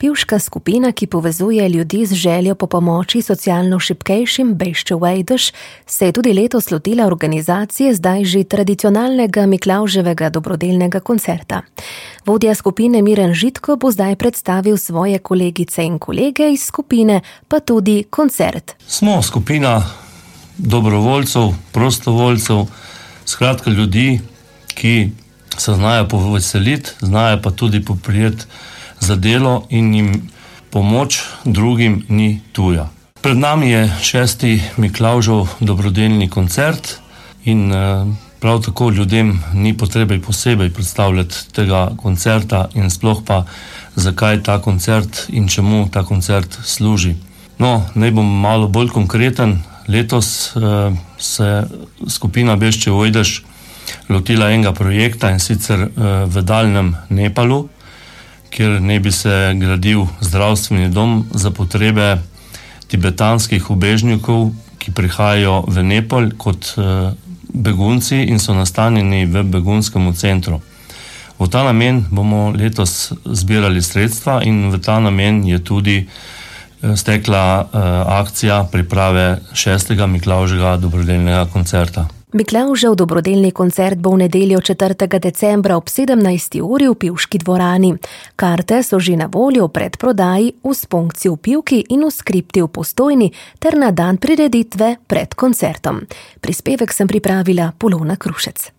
Pivška skupina, ki povezuje ljudi z željo po pomoči socialno šibkejšim Bešče Vejdež, se je tudi letos lotila organizacije zdaj že tradicionalnega Miklavževega dobrodelnega koncerta. Vodja skupine Miran Žitko bo zdaj predstavil svoje kolegice in kolege iz skupine, pa tudi koncert. Smo skupina dobrovoljcev, prostovoljcev, skratka ljudi, ki se znajo poveseliti, znajo pa tudi poprijeti za delo in jim pomoč drugim ni tuja. Pred nami je 6. Miklavžev dobrodelni koncert in prav tako ljudem ni potrebe posebej predstavljati tega koncerta in sploh pa zakaj ta koncert in čemu ta koncert služi. No, naj bom malo bolj konkreten. Letos se skupina Bešče Vejdež lotila enega projekta in sicer v daljnem Nepalu, kjer ne bi se gradil zdravstveni dom za potrebe tibetanskih ubežnikov, ki prihajajo v Nepal kot begunci in so nastanjeni v begunskem centru. V ta namen bomo letos zbirali sredstva in v ta namen je tudi stekla akcija priprave 6. Miklavževega dobrodelnega koncerta. Miklavžev dobrodelni koncert bo v nedeljo 4. decembra ob 17. uri v Pivški dvorani. Karte so že na voljo v predprodaji v Spunkci v Pivki in v Skripti v Postojni ter na dan prireditve pred koncertom. Prispevek sem pripravila Polona Krušec.